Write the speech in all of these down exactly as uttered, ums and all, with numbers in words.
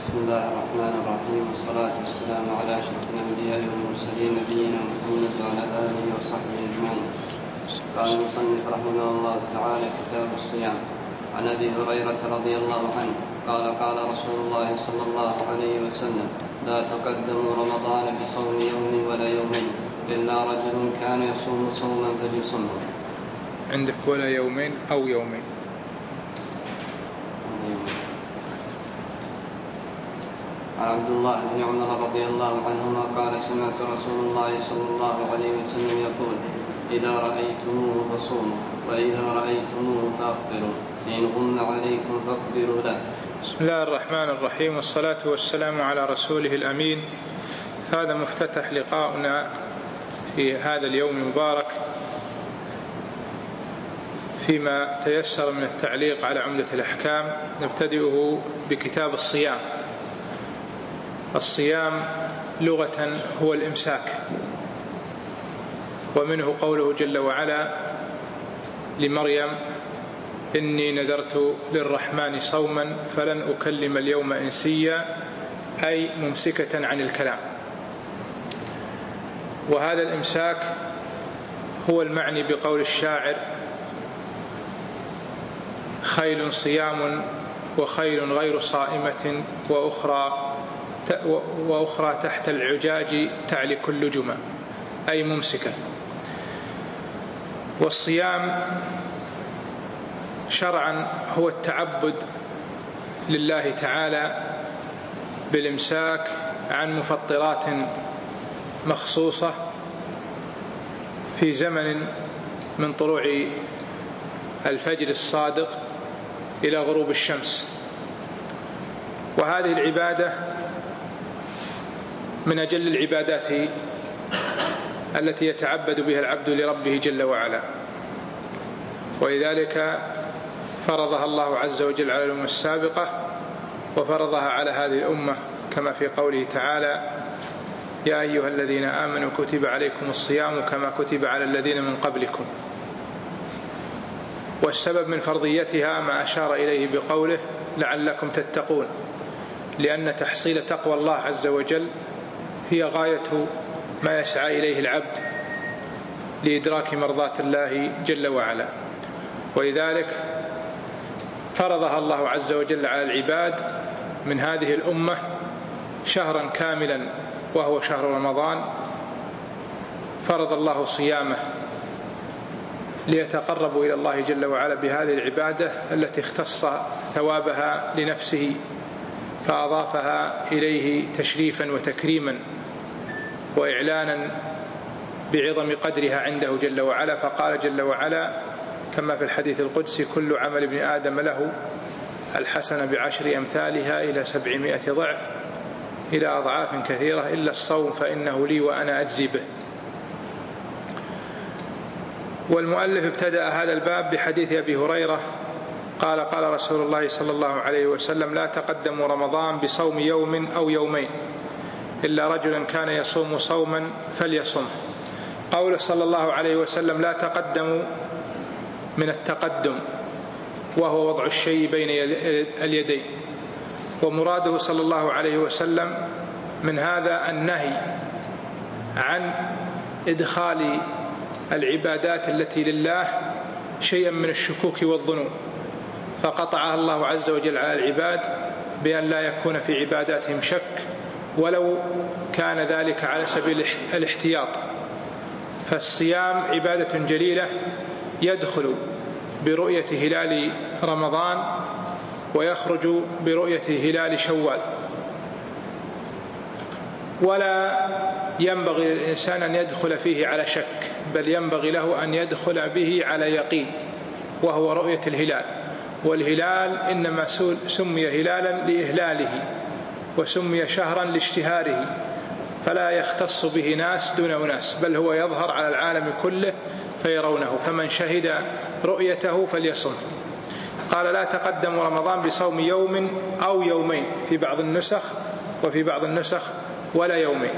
بسم الله الرحمن الرحيم، والصلاة والسلام على أشرف الأنبياء والمرسلين نبينا محمد وعلى آله وصحبه أجمعين. قال المصنف رحمه الله تعالى: كتاب الصيام. عن أبي هريرة رضي الله عنه قال: قال رسول الله صلى الله عليه وسلم: لا تقدموا رمضان بصوم يوم ولا يومين إلا رجل كان يصوم صوما فليصمه. عندك ولا يومين أو يومين. عن عبد الله بن عمر رضي الله عنهما قال: سمعت رسول الله صلى الله عليه وسلم يقول: إذا رأيتموه فصوموا، وإذا رأيتموه فأفطروا، فإن غم عليكم فاقدروا له. بسم الله الرحمن الرحيم، والصلاة والسلام على رسوله الأمين. هذا مفتتح لقاؤنا في هذا اليوم المبارك فيما تيسر من التعليق على عمدة الأحكام. نبتدئه بكتاب الصيام. الصيام لغة هو الإمساك، ومنه قوله جل وعلا لمريم: إني نذرت للرحمن صوما فلن أكلم اليوم إنسيا، أي ممسكة عن الكلام. وهذا الإمساك هو المعني بقول الشاعر: خيل صيام وخيل غير صائمة وأخرى وأخرى تحت العجاج تعلك اللجمة، أي ممسكة. والصيام شرعا هو التعبد لله تعالى بالإمساك عن مفطرات مخصوصة في زمن من طلوع الفجر الصادق إلى غروب الشمس. وهذه العبادة من أجل العبادات التي يتعبد بها العبد لربه جل وعلا، ولذلك فرضها الله عز وجل على الأمم السابقة، وفرضها على هذه الأمة كما في قوله تعالى: يا أيها الذين آمنوا كتب عليكم الصيام كما كتب على الذين من قبلكم. والسبب من فرضيتها ما أشار إليه بقوله: لعلكم تتقون، لأن تحصيل تقوى الله عز وجل هي غاية ما يسعى إليه العبد لإدراك مرضات الله جل وعلا. ولذلك فرضها الله عز وجل على العباد من هذه الأمة شهرا كاملا، وهو شهر رمضان. فرض الله صيامه ليتقربوا إلى الله جل وعلا بهذه العبادة التي اختص ثوابها لنفسه، فأضافها إليه تشريفا وتكريما وإعلانا بعظم قدرها عنده جل وعلا. فقال جل وعلا كما في الحديث القدسي: كل عمل ابن آدم له الحسنة بعشر أمثالها إلى سبعمائة ضعف إلى أضعاف كثيرة إلا الصوم فإنه لي وأنا أجزي به. والمؤلف ابتدأ هذا الباب بحديث أبي هريرة قال: قال رسول الله صلى الله عليه وسلم: لا تقدموا رمضان بصوم يوم أو يومين إلا رجلا كان يصوم صوما فليصمه. قوله صلى الله عليه وسلم لا تقدموا من التقدم، وهو وضع الشيء بين اليدين. ومراده صلى الله عليه وسلم من هذا النهي عن إدخال العبادات التي لله شيئا من الشكوك والظنون، فقطعها الله عز وجل على العباد بأن لا يكون في عباداتهم شك، ولو كان ذلك على سبيل الاحتياط. فالصيام عبادة جليلة يدخل برؤية هلال رمضان ويخرج برؤية هلال شوال، ولا ينبغي للإنسان أن يدخل فيه على شك، بل ينبغي له أن يدخل به على يقين، وهو رؤية الهلال. والهلال إنما سمي هلالا لإهلاله، وسمي شهرا لاشتهاره، فلا يختص به ناس دون أناس، بل هو يظهر على العالم كله فيرونه، فمن شهد رؤيته فليصم. قال: لا تقدموا رمضان بصوم يوم أو يومين في بعض النسخ، وفي بعض النسخ ولا يومين.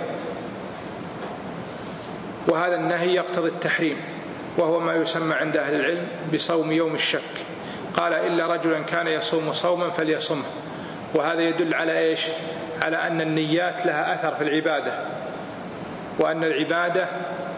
وهذا النهي يقتضي التحريم، وهو ما يسمى عند أهل العلم بصوم يوم الشك. قال: إلا رجلا كان يصوم صوما فليصمه. وهذا يدل على إيش؟ على أن النيات لها أثر في العبادة، وأن العبادة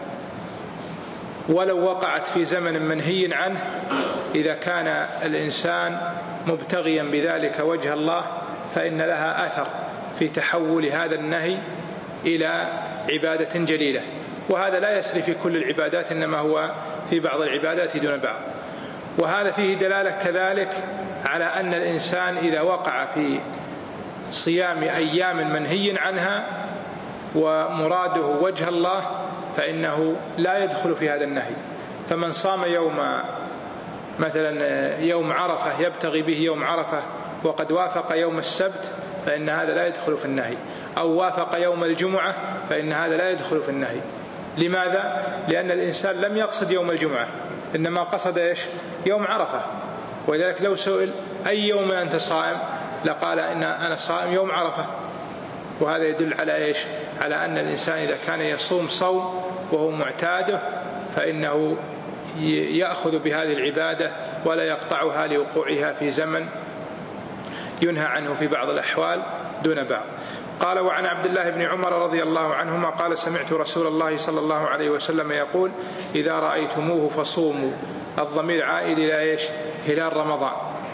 ولو وقعت في زمن منهي عنه إذا كان الإنسان مبتغيا بذلك وجه الله فإن لها أثر في تحول هذا النهي إلى عبادة جليلة. وهذا لا يسري في كل العبادات، إنما هو في بعض العبادات دون بعض. وهذا فيه دلالة كذلك على أن الإنسان إذا وقع في صيام أيام منهي عنها ومراده وجه الله فإنه لا يدخل في هذا النهي. فمن صام يوم مثلا يوم عرفة يبتغي به يوم عرفة وقد وافق يوم السبت فإن هذا لا يدخل في النهي، أو وافق يوم الجمعة فإن هذا لا يدخل في النهي. لماذا؟ لأن الإنسان لم يقصد يوم الجمعة، إنما قصد إيش؟ يوم عرفة. ولذلك لو سئل أي يوم أنت صائم لقال إن أنا صائم يوم عرفة. وهذا يدل على إيش؟ على أن الإنسان إذا كان يصوم صوم وهو معتاده فإنه يأخذ بهذه العبادة ولا يقطعها لوقوعها في زمن ينهى عنه في بعض الأحوال دون بعض. قال: وعن عبد الله بن عمر رضي الله عنهما قال: سمعت رسول الله صلى الله عليه وسلم يقول: إذا رأيتموه فصوموا. الضمير عائد إلى إيش؟ هلال رمضان.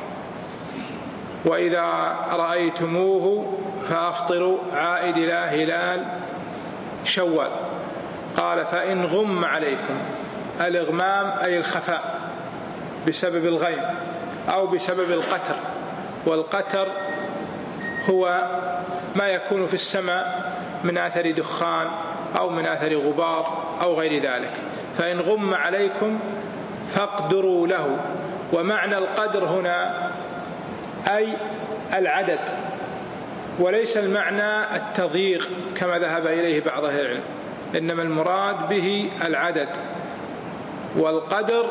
وإذا رأيتموه فأفطروا عائد إلى هلال شوال. قال: فإن غم عليكم. الإغمام أي الخفاء بسبب الغيم أو بسبب القتر، والقتر هو ما يكون في السماء من أثر دخان أو من أثر غبار أو غير ذلك. فإن غم عليكم فاقدروا له. ومعنى القدر هنا أي العدد، وليس المعنى التضييق كما ذهب إليه بعض أهل العلم، إنما المراد به العدد. والقدر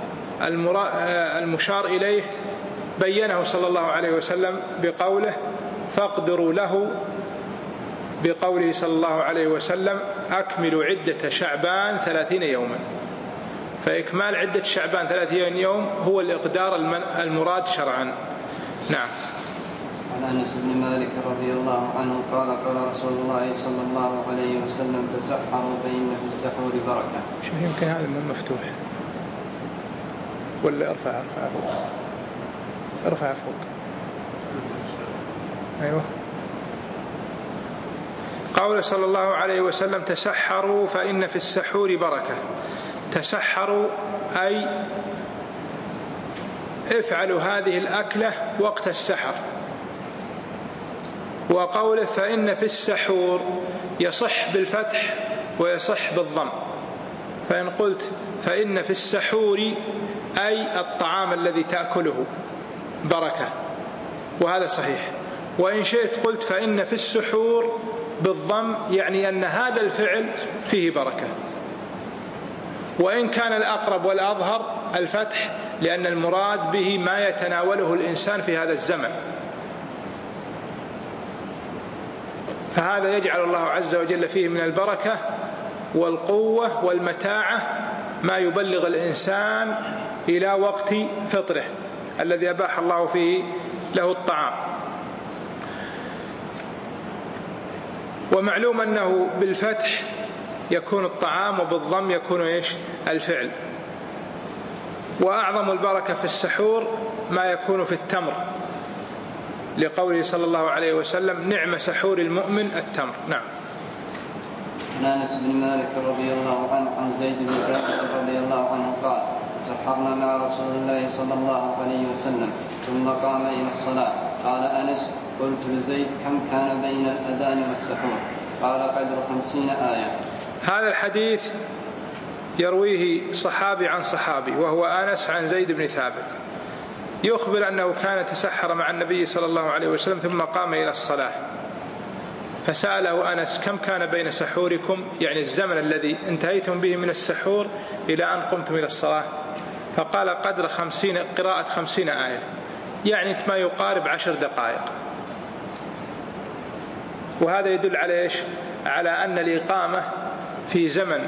المشار إليه بينه صلى الله عليه وسلم بقوله: فاقدروا له، بقوله صلى الله عليه وسلم: أكملوا عدة شعبان ثلاثين يوما. فإكمال عدة شعبان ثلاثين يوم هو الإقدار المراد شرعا. نعم. عن أنس بن مالك رضي الله عنه قال: قال رسول الله صلى الله عليه وسلم: تسحروا فإن في السحور بركة. شو يمكن هذا من مفتوح ولا ارفع ارفع فوق ارفع فوق أيوه. قال صلى الله عليه وسلم: تسحروا فإن في السحور بركة. تسحروا أي افعلوا هذه الأكلة وقت السحر. وقوله فإن في السحور يصح بالفتح ويصح بالضم. فإن قلت فإن في السحور أي الطعام الذي تأكله بركة، وهذا صحيح. وإن شئت قلت فإن في السحور بالضم، يعني أن هذا الفعل فيه بركة. وإن كان الأقرب والأظهر الفتح، لأن المراد به ما يتناوله الإنسان في هذا الزمن. فهذا يجعل الله عز وجل فيه من البركة والقوة والمتاعة ما يبلغ الإنسان إلى وقت فطره الذي أباح الله فيه له الطعام. ومعلوم أنه بالفتح يكون الطعام وبالضم يكون إيش؟ الفعل. وأعظم البركة في السحور ما يكون في التمر، لقوله صلى الله عليه وسلم: نعم سحور المؤمن التمر. نعم. عن أنس بن مالك رضي الله عنه عن زيد بن ثابت رضي الله عنه قال: سحرنا مع رسول الله صلى الله عليه وسلم ثم قام إلى الصلاة. قال أنس: قلت لزيد: كم كان بين الأذان والسحور؟ قال: قدر خمسين آية. هذا الحديث يرويه صحابي عن صحابي، وهو أنس عن زيد بن ثابت، يخبر أنه كان تسحر مع النبي صلى الله عليه وسلم ثم قام إلى الصلاة. فسأله أنس: كم كان بين سحوركم، يعني الزمن الذي انتهيتم به من السحور إلى أن قمتم إلى الصلاة؟ فقال: قدر خمسين، قراءة خمسين آية، يعني ما يقارب عشر دقائق. وهذا يدل على إيش؟ على أن الإقامة في زمن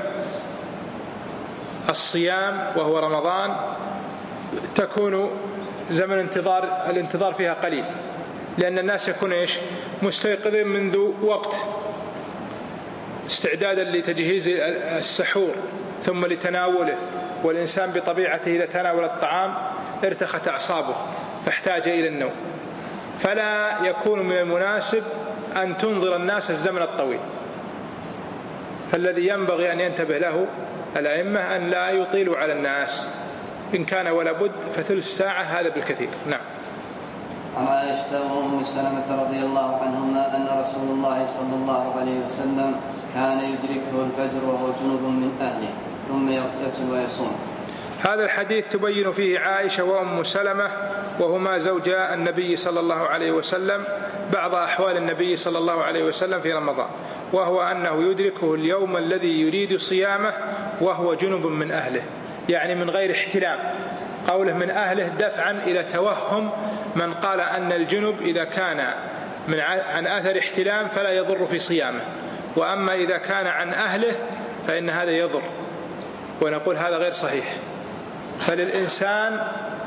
الصيام وهو رمضان تكون زمن انتظار، الانتظار فيها قليل، لأن الناس يكون إيش مستيقظين منذ وقت استعدادا لتجهيز السحور ثم لتناوله، والإنسان بطبيعته إذا تناول الطعام ارتخت أعصابه فاحتاج إلى النوم، فلا يكون من المناسب أن تنظر الناس الزمن الطويل. فالذي ينبغي أن ينتبه له الأئمة أن لا يطيلوا على الناس، إن كان ولا بد فثلث ساعة هذا بالكثير. نعم. عن عائشة وأم سلمة رضي الله عنهما أن رسول الله صلى الله عليه وسلم كان يدركه الفجر وهو جنوب من أهله ثم يغتسل ويصوم. هذا الحديث تبين فيه عائشة وأم سلمة وهما زوجا النبي صلى الله عليه وسلم بعض أحوال النبي صلى الله عليه وسلم في رمضان، وهو أنه يدركه اليوم الذي يريد صيامه وهو جنوب من أهله، يعني من غير احتلام. قوله من أهله دفعا إلى توهم من قال أن الجنب إذا كان من عن أثر احتلام فلا يضر في صيامه، وأما إذا كان عن أهله فإن هذا يضر، ونقول هذا غير صحيح. فللإنسان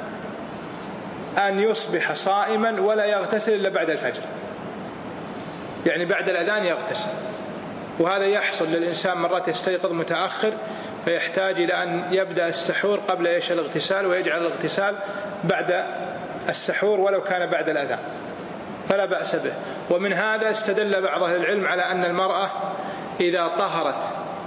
أن يصبح صائما ولا يغتسل إلا بعد الفجر، يعني بعد الأذان يغتسل، وهذا يحصل للإنسان مرات يستيقظ متأخر فيحتاج إلى أن يبدأ السحور قبل إيش الاغتسال، ويجعل الاغتسال بعد السحور ولو كان بعد الأذان فلا بأس به. ومن هذا استدل بعض أهل العلم على أن المرأة إذا طهرت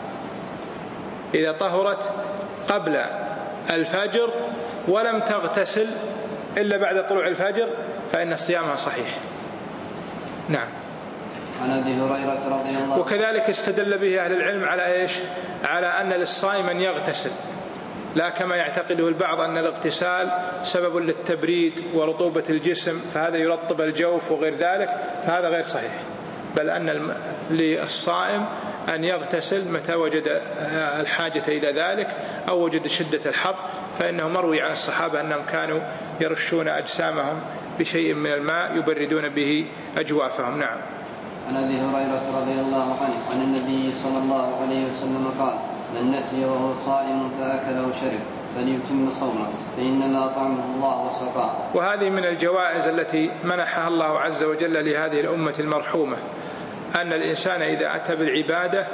إذا طهرت قبل الفجر ولم تغتسل إلا بعد طلوع الفجر فإن صيامها صحيح. نعم. عن أبي هريرة رضي الله عنه. وكذلك استدل به أهل العلم على إيش؟ على أن للصائم أن يغتسل، لا كما يعتقده البعض أن الاغتسال سبب للتبريد ورطوبة الجسم فهذا يرطب الجوف وغير ذلك، فهذا غير صحيح، بل أن للصائم أن يغتسل متى وجد الحاجة إلى ذلك أو وجد شدة الحر، فإنه مروي عن الصحابة أنهم كانوا يرشون أجسامهم بشيء من الماء يبردون به أجوافهم. نعم. عن أبي هريرة رضي الله عنه عن النبي صلى الله عليه وسلم قال: من نسي وهو صائم فأكل أو شرب فليتم صومه فإنما أطعمه الله وسقاه. وهذه من الجوائز التي منحها الله عز وجل لهذه الأمة المرحومة، أن الإنسان إذا أتى بالعبادة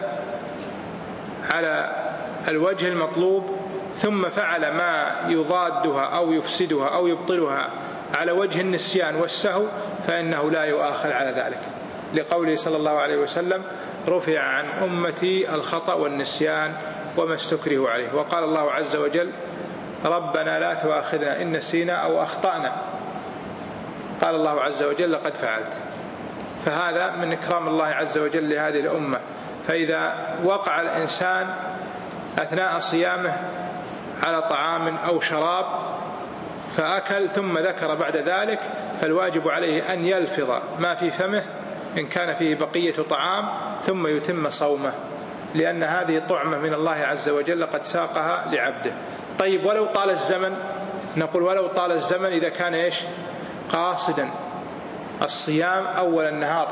على الوجه المطلوب ثم فعل ما يضادها أو يفسدها أو يبطلها على وجه النسيان والسهو فإنه لا يؤاخذ على ذلك، لقوله صلى الله عليه وسلم: رفع عن أمتي الخطأ والنسيان وما استكرهوا عليه. وقال الله عز وجل: ربنا لا تؤاخذنا إن نسينا أو أخطأنا. قال الله عز وجل: لقد فعلت. فهذا من إكرام الله عز وجل لهذه الأمة. فإذا وقع الإنسان أثناء صيامه على طعام أو شراب فأكل ثم ذكر بعد ذلك، فالواجب عليه أن يلفظ ما في فمه إن كان فيه بقية طعام ثم يتم صومه، لأن هذه طعمة من الله عز وجل قد ساقها لعبده. طيب ولو طال الزمن؟ نقول ولو طال الزمن إذا كان إيش؟ قاصدا الصيام أول النهار،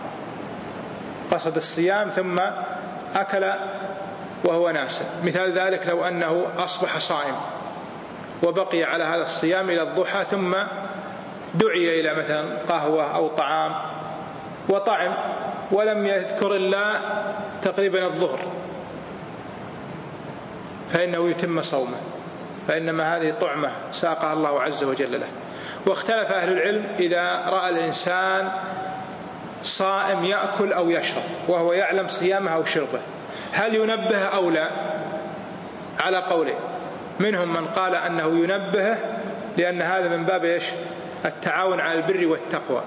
قصد الصيام ثم أكل وهو ناس. مثال ذلك لو أنه أصبح صائم وبقي على هذا الصيام إلى الضحى ثم دعي إلى مثلا قهوة أو طعام وطعم ولم يذكر إلا تقريبا الظهر فإنه يتم صومه، فإنما هذه طعمة ساقها الله عز وجل له. واختلف أهل العلم إذا رأى الإنسان صائم يأكل أو يشرب وهو يعلم صيامه أو شربه هل ينبه أو لا؟ على قولين، منهم من قال أنه ينبهه لأن هذا من باب إيش؟ التعاون على البر والتقوى،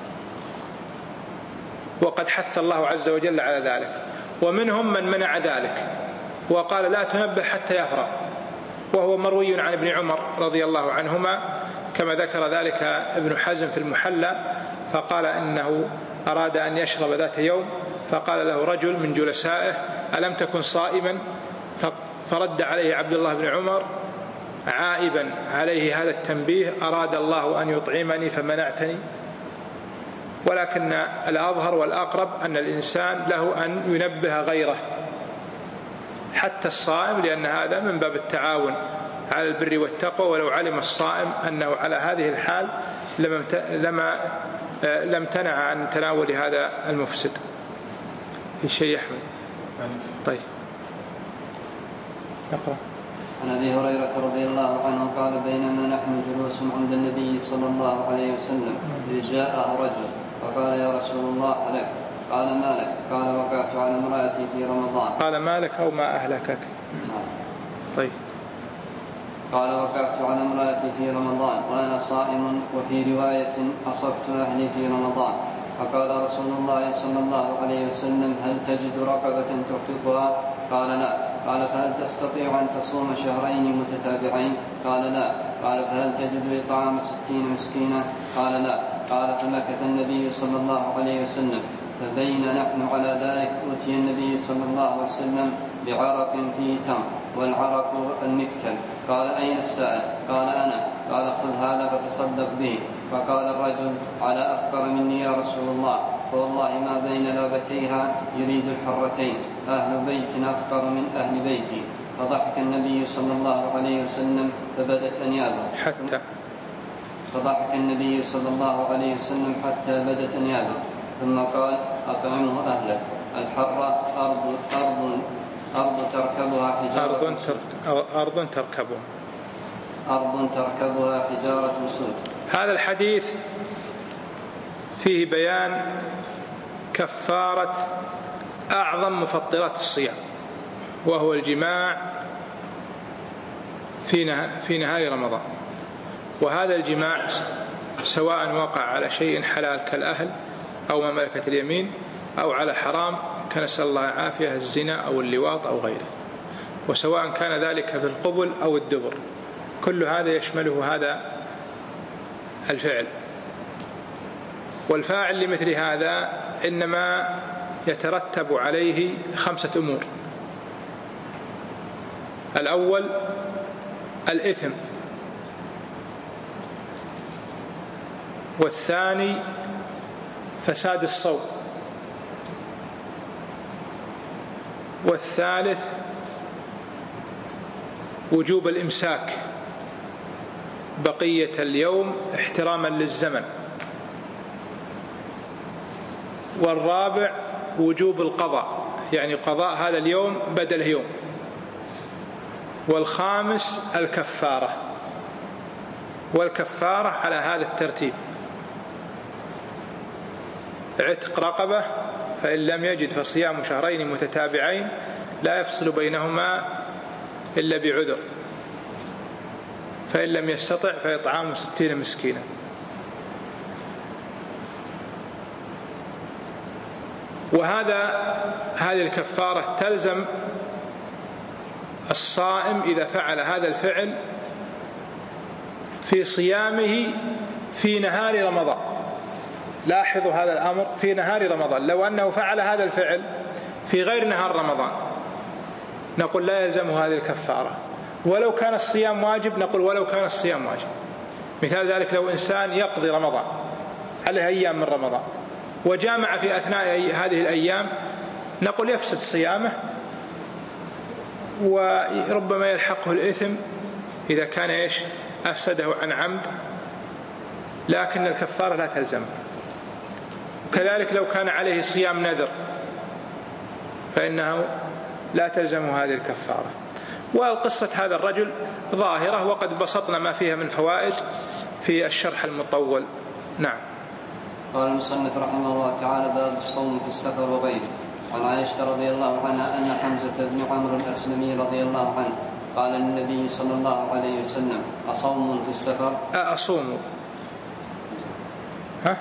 وقد حث الله عز وجل على ذلك. ومنهم من منع ذلك وقال لا تنبه حتى يفرغ، وهو مروي عن ابن عمر رضي الله عنهما كما ذكر ذلك ابن حزم في المحلى، فقال إنه أراد أن يشرب ذات يوم فقال له رجل من جلسائه: ألم تكن صائما؟ فرد عليه عبد الله بن عمر عائبا عليه هذا التنبيه: أراد الله أن يطعمني فمنعتني. ولكن الأظهر والأقرب أن الإنسان له أن ينبه غيره حتى الصائم، لأن هذا من باب التعاون على البر والتقوى. ولو علم الصائم أنه على هذه الحال لما لم تنع عن تناول هذا المفسد. في شيء أحمد؟ طيب نقرأ. عن أبي هريرة رضي الله عنه قال بينما نحن جلوس عند النبي صلى الله عليه وسلم إذ جاءه رجل فقال يا رسول الله هلك. قال ما لك؟ قال وقعت على امرأتي في رمضان. قال ما لك أو ما أهلكك؟ طيب. قال وقعت على امرأتي في رمضان وأنا صائم، وفي رواية أصبت أهلي في رمضان. فقال رسول الله صلى الله عليه وسلم هل تجد رقبة تعتقها؟ قال لا. قال فهل تستطيع أن تصوم شهرين متتابعين؟ قال لا. قال فهل تجد إطعام ستين مسكينا؟ قال لا. قال فمكث النبي صلى الله عليه وسلم، فبين نحن على ذلك أتي النبي صلى الله عليه وسلم بعرق فيه تمر، والعرق المكتل. قال أين السائل؟ قال أنا. قال خذ هذا فتصدق به. فقال الرجل على أفقر مني يا رسول الله، فوالله ما بين لابتيها يريد الحرتين، أهل بيت أفقر من أهل بيتي. فضحك النبي صلى الله عليه وسلم فبدت أنيابه حتى فضحك النبي صلى الله عليه وسلم حتى بدت أنيابه ثم قال أطعمه أهلك. الحرة أرض أرض أرض تركبها حجارة أرض, ترك أرض تركبها أرض تركبها حجارة سود. هذا الحديث فيه بيان كفارة أعظم مفطرات الصيام، وهو الجماع في نهار رمضان. وهذا الجماع سواء وقع على شيء حلال كالأهل أو ما ملكت اليمين، أو على حرام كنسأل الله العافية الزنا أو اللواط أو غيره، وسواء كان ذلك بالقبل أو الدبر، كل هذا يشمله هذا الفعل. والفاعل لمثل هذا إنما يترتب عليه خمسة أمور: الأول الإثم، والثاني فساد الصوم، والثالث وجوب الإمساك بقية اليوم احتراما للزمن، والرابع وجوب القضاء، يعني قضاء هذا اليوم بدل يوم، والخامس الكفارة. والكفارة على هذا الترتيب: عتق رقبة، فإن لم يجد فصيام شهرين متتابعين لا يفصل بينهما إلا بعذر، فإن لم يستطع فإطعام ستين مسكينا. وهذا هذه الكفارة تلزم الصائم إذا فعل هذا الفعل في صيامه في نهار رمضان. لاحظوا هذا الأمر في نهار رمضان. لو أنه فعل هذا الفعل في غير نهار رمضان نقول لا يلزمه هذه الكفارة، ولو كان الصيام واجب نقول ولو كان الصيام واجب. مثال ذلك لو إنسان يقضي رمضان عليه أيام من رمضان وجامع في أثناء هذه الأيام نقول يفسد صيامه، وربما يلحقه الإثم إذا كان إيش أفسده عن عمد، لكن الكفارة لا تلزم. كذلك لو كان عليه صيام نذر فإنه لا تلزم هذه الكفارة. والقصة هذا الرجل ظاهرة، وقد بسطنا ما فيها من فوائد في الشرح المطول. نعم. قال المصنف رحمه الله تعالى: باب الصوم في السفر وغيره. عن عائشة رضي الله عنها أن حمزة بن عمرو الأسلمي رضي الله عنه قال للنبي صلى الله عليه وسلم: أصوم في السفر؟ أصوم. ها؟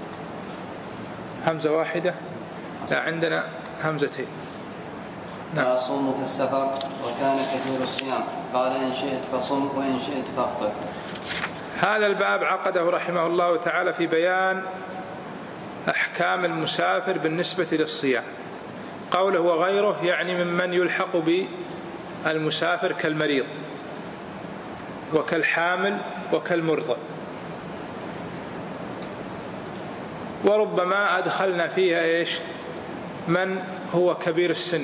همزة واحدة؟ لا، عندنا همزتين. نعم. أصوم في السفر وكان كثير الصيام. قال: إن شئت فصم وإن شئت فافطر. هذا الباب عقده رحمه الله تعالى في بيان أحكام المسافر بالنسبة للصيام. قوله وغيره يعني ممن يلحق بالمسافر كالمريض وكالحامل وكالمرضع، وربما أدخلنا فيها إيش من هو كبير السن.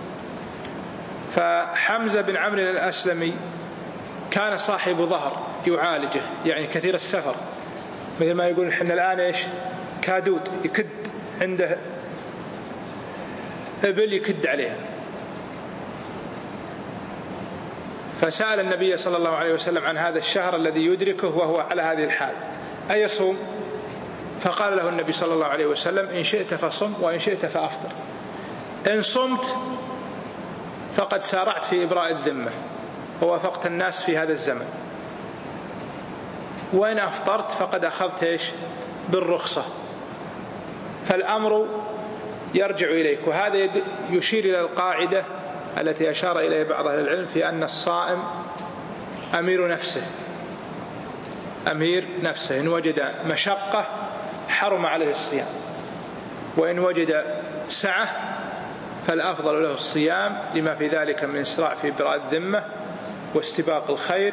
فحمزة بن عمرو الأسلمي كان صاحب ظهر يعالجه، يعني كثير السفر، مثل ما يقول إحنا الآن إيش كادود يكد عنده إبل يكد عليها، فسأل النبي صلى الله عليه وسلم عن هذا الشهر الذي يدركه وهو على هذه الحال أيصوم؟ فقال له النبي صلى الله عليه وسلم إن شئت فصم وإن شئت فأفطر. إن صمت فقد سارعت في إبراء الذمة ووافقت الناس في هذا الزمن، وإن أفطرت فقد أخذت إيش؟ بالرخصة، فالأمر يرجع إليك. وهذا يشير إلى القاعدة التي أشار إليها بعض أهل العلم في أن الصائم أمير نفسه، أمير نفسه، إن وجد مشقة حرم عليه الصيام، وإن وجد سعة فالأفضل له الصيام لما في ذلك من إسراع في إبراء الذمة واستباق الخير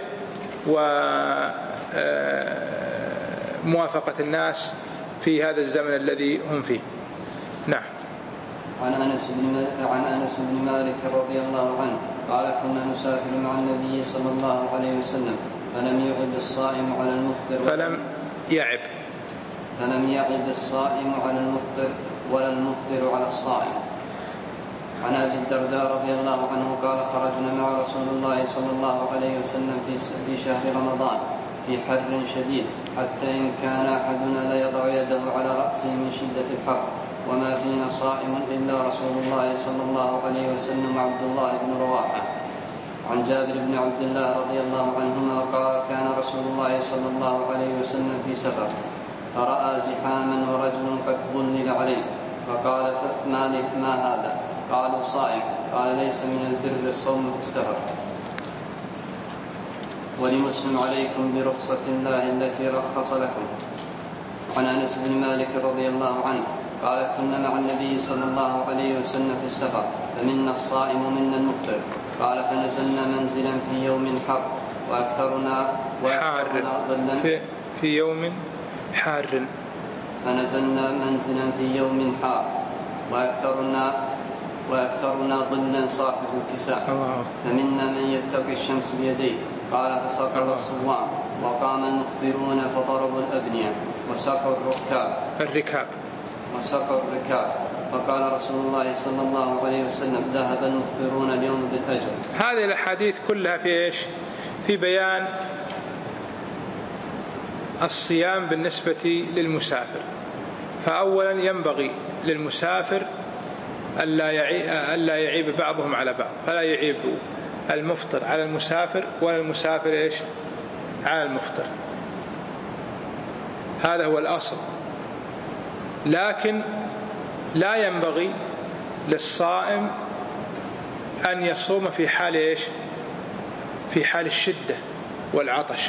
وموافقة الناس في هذا الزمن الذي هم فيه. نعم. عن أنس بن عن أنس بن مالك رضي الله عنه قال كنا نسافر مع النبي صلى الله عليه وسلم فلم يعب الصائم على المفطر فلم يعب فلم يعب الصائم على المفطر ولا المفطر على الصائم. عن أبي الدرداء رضي الله عنه قال خرجنا مع رسول الله صلى الله عليه وسلم في شهر رمضان في حر شديد حتى إن كان أحدنا ليضع يده على رأسه من شدة الحر وما فينا صائم إلا رسول الله صلى الله عليه وسلم وعبد الله بن رواحة. عن جابر بن عبد الله رضي الله عنهما قال كان رسول الله صلى الله عليه وسلم في سفر فرأى زحاما ورجل قد ظلل عليه فقال ما, ما هذا؟ قالوا صائم. قال ليس من البر الصوم في السفر. ولمسلم عليكم برخصة الله التي رخص لكم. عن أنس بن مالك رضي الله عنه قال كنا مع النبي صلى الله عليه وسلم في السفر فمنا الصائم ومنا المفطر. قال فنزلنا منزلا في يوم حر وأكثرنا وأكثرنا ظلا في, في يوم حار فنزلنا منزلا في يوم حار وأكثرنا وأكثرنا ظلا صاحب الكساء فمنا من يتقي الشمس بيديه. قال فسقط الصوام وقام المفطرون فضربوا الأبنية وسقوا الركاب الركاب وسقوا الركاب فقال رسول الله صلى الله عليه وسلم ذهب المفطرون اليوم بالأجر. هذه الأحاديث كلها في إيش؟ في بيان الصيام بالنسبة للمسافر. فأولا ينبغي للمسافر ألا يعيب بعضهم على بعض، فلا يعيب المفطر على المسافر ولا المسافر إيش؟ على المفطر، هذا هو الأصل. لكن لا ينبغي للصائم أن يصوم في حال إيش؟ في حال الشدة والعطش،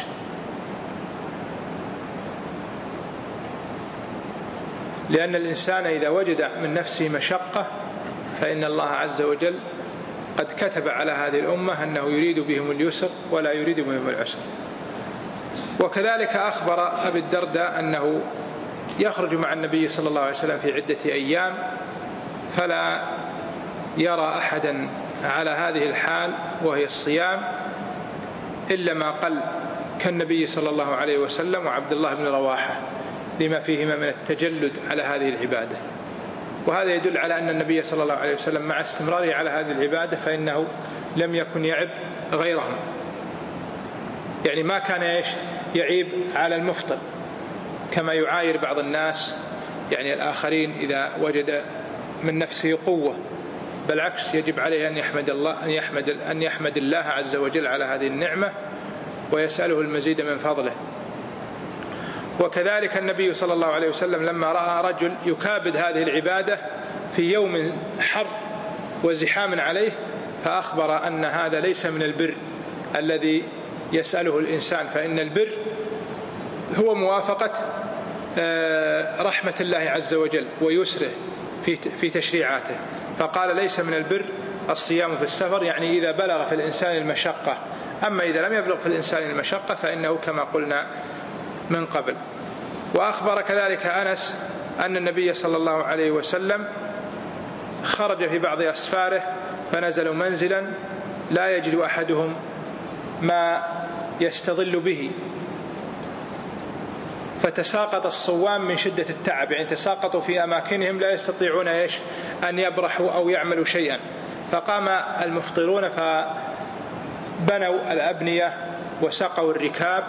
لأن الإنسان إذا وجد من نفسه مشقة فإن الله عز وجل قد كتب على هذه الأمة أنه يريد بهم اليسر ولا يريد بهم العسر. وكذلك أخبر أبي الدرداء أنه يخرج مع النبي صلى الله عليه وسلم في عدة أيام فلا يرى أحدا على هذه الحال وهي الصيام إلا ما قل كالنبي صلى الله عليه وسلم وعبد الله بن رواحة لما فيهما من التجلد على هذه العبادة. وهذا يدل على أن النبي صلى الله عليه وسلم مع استمراره على هذه العبادة فإنه لم يكن يعب غيرهم، يعني ما كان إيش؟ يعيب على المفطر كما يعاير بعض الناس يعني الآخرين إذا وجد من نفسه قوة، بالعكس يجب عليه أن يحمد الله أن يحمد أن يحمد الله عز وجل على هذه النعمة ويسأله المزيد من فضله. وكذلك النبي صلى الله عليه وسلم لما رأى رجل يكابد هذه العبادة في يوم حر وزحام عليه فأخبر أن هذا ليس من البر الذي يسأله الإنسان، فإن البر هو موافقة رحمة الله عز وجل ويسره في تشريعاته. فقال ليس من البر الصيام في السفر، يعني إذا بلغ في الإنسان المشقة. أما إذا لم يبلغ في الإنسان المشقة فإنه كما قلنا من قبل. وأخبر كذلك أنس أن النبي صلى الله عليه وسلم خرج في بعض أسفاره فنزلوا منزلا لا يجد أحدهم ما يستظل به، فتساقط الصوام من شدة التعب، يعني تساقطوا في أماكنهم لا يستطيعون إيش أن يبرحوا أو يعملوا شيئا، فقام المفطرون فبنوا الأبنية وسقوا الركاب،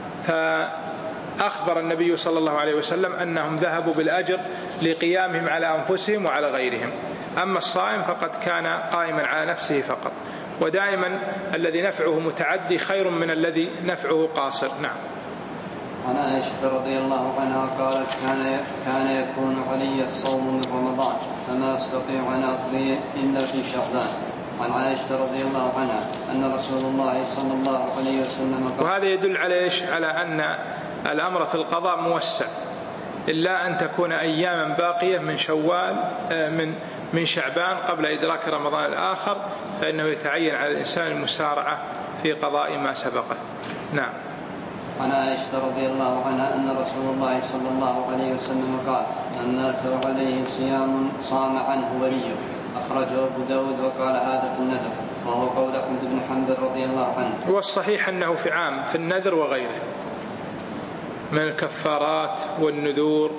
فأخبر النبي صلى الله عليه وسلم أنهم ذهبوا بالأجر لقيامهم على أنفسهم وعلى غيرهم. أما الصائم فقد كان قائما على نفسه فقط، ودائما الذي نفعه متعدي خير من الذي نفعه قاصر. نعم. عن عائشة رضي الله عنها قالت كان كان يكون علي الصوم من رمضان فما استطيع أن أقضي إلا في شعبان. عن عائشة رضي الله عنها أن رسول الله صلى الله عليه وسلم قال. وهذا يدل على إيش؟ على أن الأمر في القضاء موسع، إلا أن تكون أياما باقية من شوال من من شعبان قبل إدراك رمضان الآخر، فإنه يتعين على الإنسان المسارعة في قضاء ما سبقه. نعم. عن عائشة رضي الله عنها أن رسول الله صلى الله عليه وسلم قال من مات وعليه صيام صام عنه وليه، أخرجه أبو داود وقال هذا في النذر، وهو قول أحمد بن حنبل رضي الله عنه. والصحيح أنه في عام في النذر وغيره من الكفارات والنذور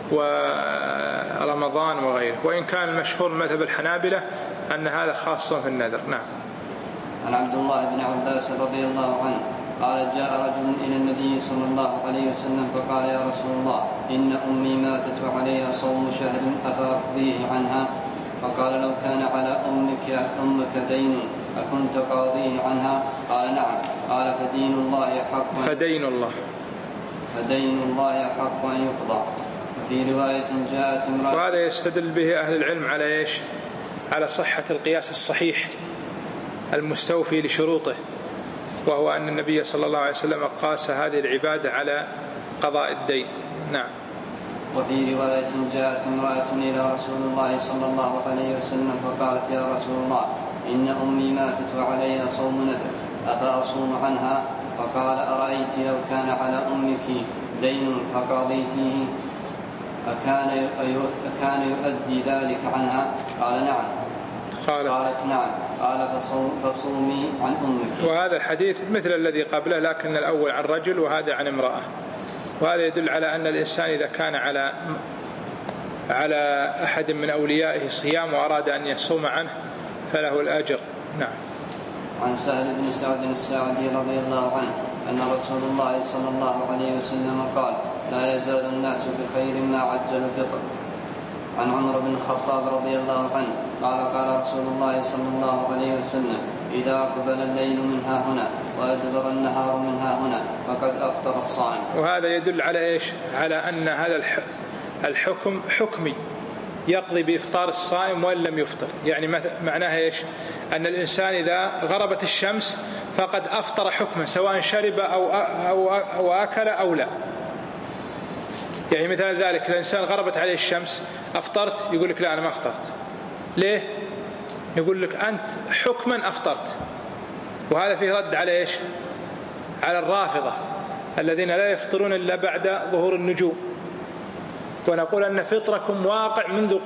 ورمضان وغيره، وإن كان المشهور مذهب الحنابلة أن هذا خاص في النذر. نعم. عن عبد الله بن عباس رضي الله عنه قال جاء رجل إلى النبي صلى الله عليه وسلم فقال يا رسول الله إن أمي ماتت وعليها صوم شهر أفأقضيه عنها؟ فقال لو كان على أمك, أمك دين أكنت قاضيه عنها؟ قال نعم. قال فدين الله حق فدين الله فدين الله حق أن يقضى. وفي رواية جاءت امرأة. وهذا يستدل به أهل العلم على إيش؟ على صحة القياس الصحيح المستوفي لشروطه، وهو أن النبي صلى الله عليه وسلم قاس هذه العبادة على قضاء الدين. نعم. وفي رواية جاءت امرأة إلى رسول الله صلى الله عليه وسلم فقالت يا رسول الله إن أمي ماتت وعليها صوم نذر أفأصوم عنها؟ فقال أرأيت لو كان على أمك دين فقضيتيه أكان أكان يؤدي ذلك عنها؟ قال نعم. قالت, قالت نعم. قال فصومي عن أمك. وهذا الحديث مثل الذي قبله، لكن الأول عن رجل وهذا عن امرأة، وهذا يدل على أن الإنسان إذا كان على على أحد من أوليائه صيام وأراد أن يصوم عنه فله الأجر. نعم. عن سهل بن سعد الساعدي رضي الله عنه أن رسول الله صلى الله عليه وسلم قال لا يزال الناس بخير ما عجلوا الفطر. عن عمر بن الخطاب رضي الله عنه قال قال رسول الله صلى الله عليه وسلم إذا أقبل الليل منها هنا وأدبر النهار منها هنا فقد أفطر الصائم. وهذا يدل على إيش؟ على أن هذا الحكم حكمي يقضي بإفطار الصائم وإن لم يفطر. يعني معناها إيش؟ أن الإنسان إذا غربت الشمس فقد أفطر حكما سواء شرب أو, أو, أو أكل أو لا. يعني مثال ذلك الإنسان غربت عليه الشمس أفطرت، يقول لك لا أنا ما أفطرت. ليه؟ يقول لك أنت حكما أفطرت. وهذا فيه رد على إيش؟ على الرافضة الذين لا يفطرون إلا بعد ظهور النجوم، ونقول أن فطركم واقع منذ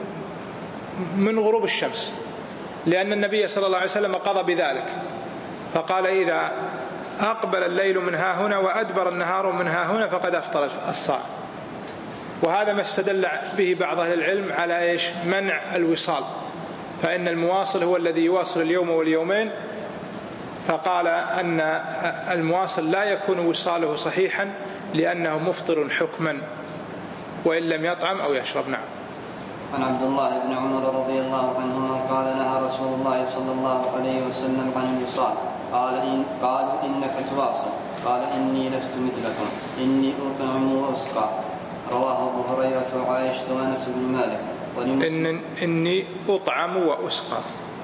من غروب الشمس، لأن النبي صلى الله عليه وسلم قضى بذلك فقال إذا أقبل الليل من ها هنا وأدبر النهار من ها هنا فقد أفطر الصائم. وهذا ما استدل به بعض أهل العلم على إيش؟ منع الوصال، فإن المواصل هو الذي يواصل اليوم واليومين، فقال أن المواصل لا يكون وصاله صحيحا لأنه مفطر حكما وإن لم يطعم أو يشرب. نعم. عن عبد الله بن عمر رضي الله عنهما قال نهى رسول الله صلى الله عليه وسلم عن الوصال. قال إن قالوا إنك تواصل، قال إني لست مثلكم إني أطعم وأسقى. رواه أبو هريرة وعائشة وأنس بن مالك. إن إني أطعم وأسقى.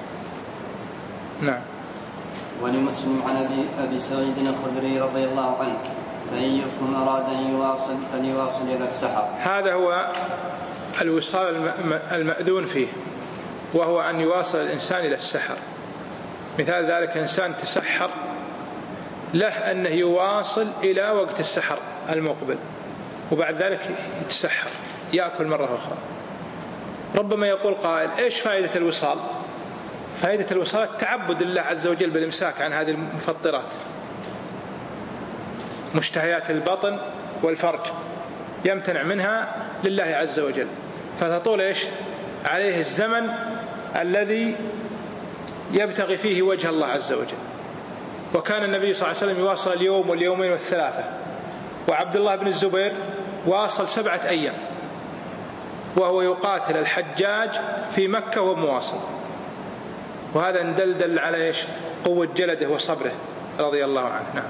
نعم. ولمسلم عن أبي, أبي سعيد الخدري رضي الله عنه فإن يكن أراد أن يواصل فليواصل إلى السحر. هذا هو الوصال المأذون فيه، وهو أن يواصل الإنسان إلى السحر. مثال ذلك إنسان تسحر له أنه يواصل إلى وقت السحر المقبل، وبعد ذلك يتسحر يأكل مرة أخرى. ربما يقول قائل إيش فائدة الوصال؟ فائدة الوصال التعبد لله عز وجل بالإمساك عن هذه المفطرات، مشتهيات البطن والفرج يمتنع منها لله عز وجل، فتطول إيش عليه الزمن الذي يبتغي فيه وجه الله عز وجل. وكان النبي صلى الله عليه وسلم يواصل اليوم واليومين والثلاثة، وعبد الله بن الزبير واصل سبعة أيام وهو يقاتل الحجاج في مكة وهو مواصل، وهذا ندلدل على إيش قوة جلده وصبره رضي الله عنه. نعم.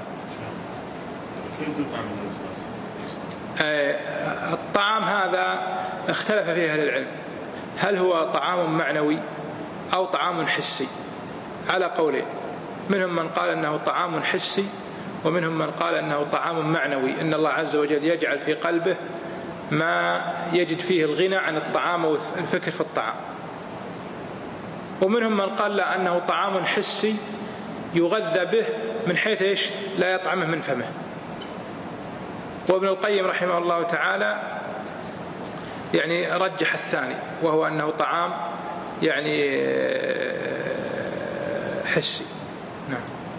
الطعام هذا اختلف فيه أهل العلم، هل هو طعام معنوي أو طعام حسي؟ على قولين، منهم من قال أنه طعام حسي، ومنهم من قال أنه طعام معنوي، إن الله عز وجل يجعل في قلبه ما يجد فيه الغنى عن الطعام والفكر في الطعام. ومنهم من قال لا، أنه طعام حسي يغذى به من حيث إيش لا يطعمه من فمه. وابن القيم رحمه الله تعالى يعني رجح الثاني، وهو أنه طعام يعني حسي. نعم.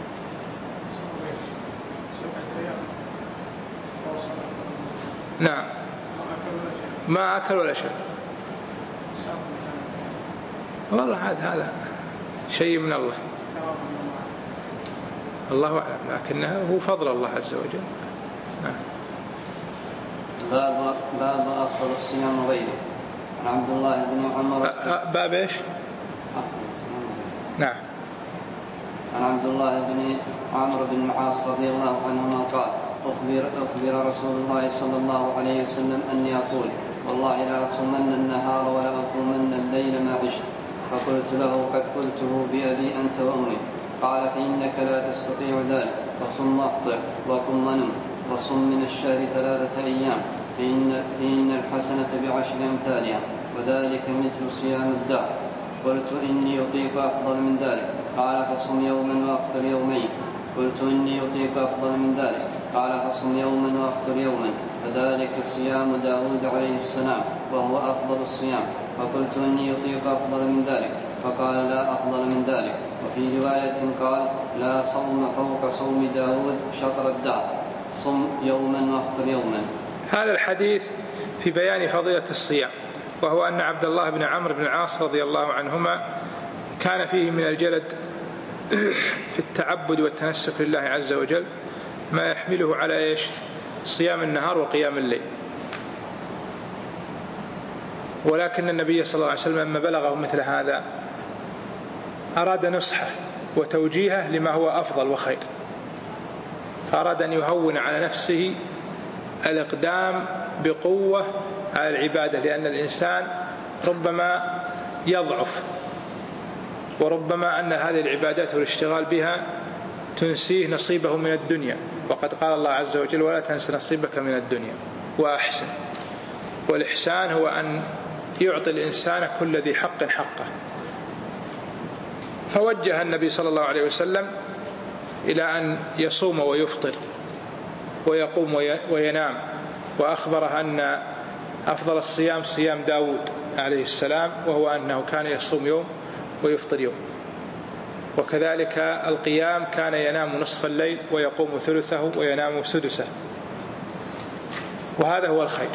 نعم، ما أكل ولا شيء. والله هذا هذا شيء من الله، الله أعلم، لكنه هو فضل الله عز وجل. نعم. باب باب أفضل الصيام غيره. عن عبد الله بن عمر. باب إيش؟ نعم. عن عبد الله بن عمرو بن العاص رضي الله عنهما قال: أخبر, أخبر رسول الله صلى الله عليه وسلم أني أقول: والله لا أصومن النهار ولا أقومن الليل ما عشت. فقلت له: قد قلته بأبي أنت وأمي. قال: فإنك لا تستطيع ذلك، فصم وافطر وقم ونم، وصم من الشهر ثلاثة أيام، فإن, فإن الحسنة بعشر أمثالها، وذلك مثل صيام الدهر. قلت: إني أطيق أفضل من ذلك. قال: فصم يوما وأفطر يومين. قلت: إني أطيق أفضل من ذلك. قال: فصم يوما وأفطر يوما، فذلك صيام داود عليه السلام، وهو أفضل الصيام. فقلت: إني أطيق أفضل من ذلك. فقال: لا أفضل من ذلك. وفي رواية قال: لا صوم فوق صوم داود شطر الدهر، صم يوما وأفطر يوما. هذا الحديث في بيان فضيلة الصيام، وهو أن عبد الله بن عمرو بن العاص رضي الله عنهما كان فيه من الجلد في التعبد والتنسك لله عز وجل ما يحمله على إيش صيام النهار وقيام الليل. ولكن النبي صلى الله عليه وسلم لما بلغه مثل هذا أراد نصحه وتوجيهه لما هو أفضل وخير، فأراد أن يهون على نفسه الإقدام بقوة على العبادة، لأن الإنسان ربما يضعف، وربما أن هذه العبادات والاشتغال بها تنسيه نصيبه من الدنيا، وقد قال الله عز وجل: ولا تنس نصيبك من الدنيا وأحسن. والإحسان هو أن يعطي الإنسان كل ذي حق حقه. فوجه النبي صلى الله عليه وسلم إلى أن يصوم ويفطر ويقوم وينام، وأخبره أن أفضل الصيام صيام داود عليه السلام، وهو أنه كان يصوم يوم ويفطر يوم. وكذلك القيام كان ينام نصف الليل ويقوم ثلثه وينام سدسه، وهذا هو الخير.